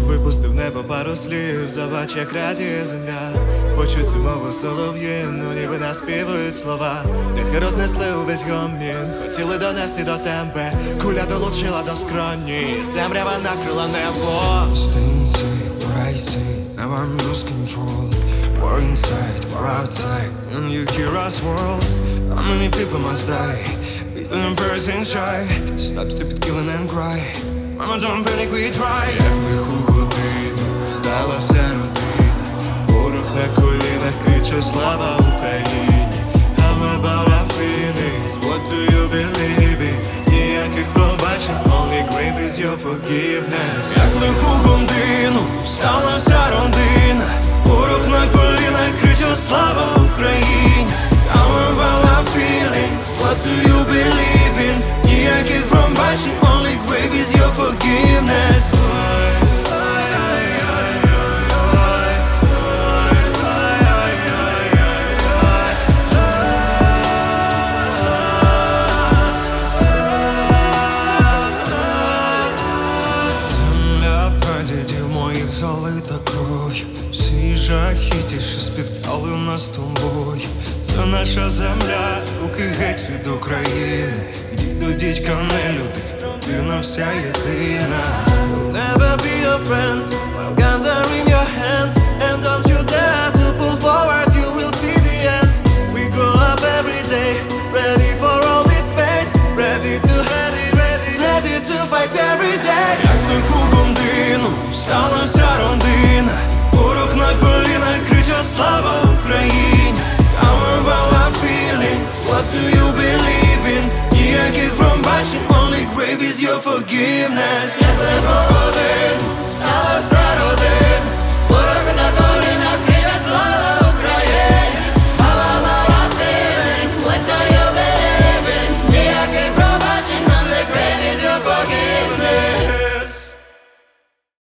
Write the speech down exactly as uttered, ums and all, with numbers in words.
випустив небо пару слів, забач, як радіє земля. Почусь цю мову солов'ї, ну ніби наспівують слова. Тихи рознесли увесь гомін, хотіли донести до тебе. Куля долучила до скроні, темрява накрила небо. Stay inside, what I say, now I'm lose control. War inside, war outside, and you hear us world. How many people must die, beaten and person shy. Stop stupid killing and cry, mama don't panic, we try. Як лиху годину стала вся родина, ворог на колінах криче слава Україні. How about our feelings, what do you believe in? Ніяких пробачень, only grave is your forgiveness. Як лиху годину стала вся родина, ворог на колінах криче слава Україні. How about our feelings, what do you believe in? Ніяких пробачень, only grave is your forgiveness. Земля прадідів моїх залита кров'ю, всі жахіті, що спіткали нас з тобою. Це наша земля, руки геть від України. Йдіть до дідька, не люди, родина вся єдина. Небе